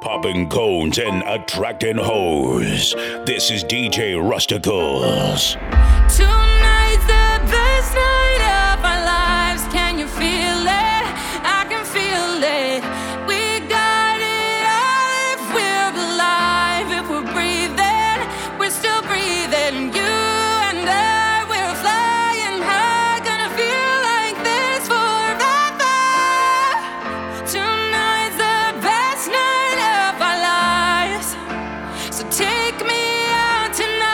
popping cones and attracting hoes. This is DJ Rusticles. Tonight's the best night of our lives. Can you feel it? I can feel it. We got it all if we're alive. If we're breathing, we're still breathing. You and I, we're flying high. Gonna feel like this forever. Tonight's the best night of our lives. So take me out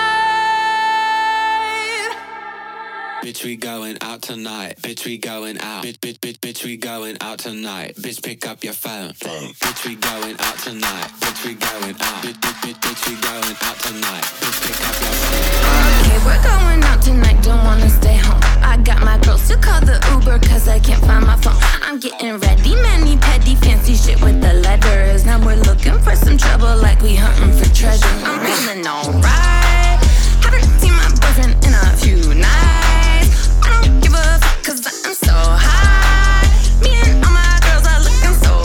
tonight. Bitch, we going out tonight. Bitch, we going out. Bitch, we going out tonight. Bitch, pick up your phone. Bitch, we going out tonight. Bitch, we going out. Bitch, we going out tonight. Bitch, pick up your phone. Okay, we're going out tonight. Don't wanna stay home. I got my girls to call the Uber cause I can't find my phone. I'm getting ready, many petty fancy shit with the letters. Now we're looking for some trouble like we hunting for treasure. I'm feeling alright. Haven't seen my boyfriend in a few nights. I don't give a fuck cause I'm so high. Me and all my girls are looking so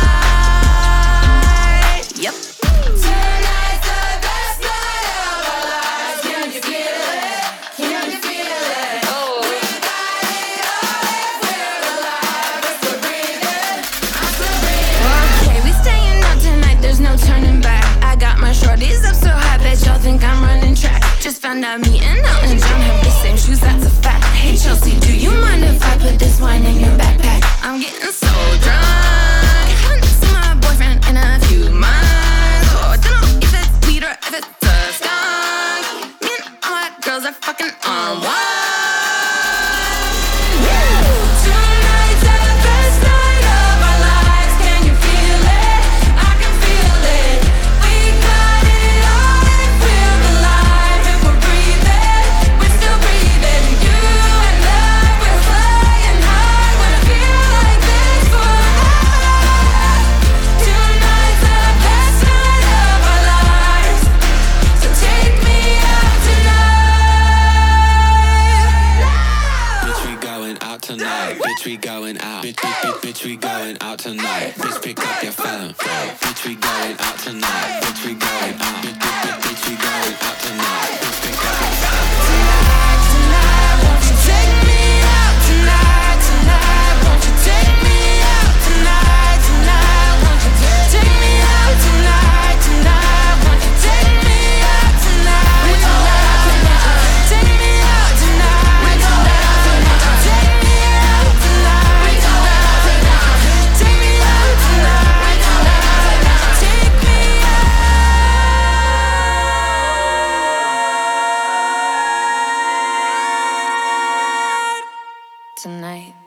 fly. Yep. Tonight's the best night of our lives. Can you feel it? Can you feel it? Oh. We got it all if we're alive. If we're breathing, I'm still breathing. Okay, we staying out tonight. There's no turning back. I got my shorties up so high that y'all think I'm running track. Just found out me and Elton John have the same shoes, that's a fact. Hey Chelsea, do you mind if I put this wine in your backpack? I'm getting so drunk. Haven't seen my boyfriend in a few months. Oh, I don't know if it's weed or if it's a skunk. Me and all my girls are fucking on one. Tonight's the best night of our lives. Can you feel it? I can feel it. We got it all if we're alive. If we're breathing, we're still breathing. You and I, we're flying high. Wanna feel like this forever. Tonight's the best night of our lives. So take me out tonight. Bitch, we going out tonight. Bitch, we going out. Bitch, we going out tonight. Bitch, pick up your phone. Bitch, we going out tonight. Bitch, we going out. Bitch, we going out tonight. Bitch, pick up your phone. Tonight, won't you take me out tonight? Tonight, won't you take me out tonight? Tonight, won't you take me out tonight? Tonight, won't you take me out tonight? Take me out tonight. Take me out tonight. Take me out tonight. Take me out tonight.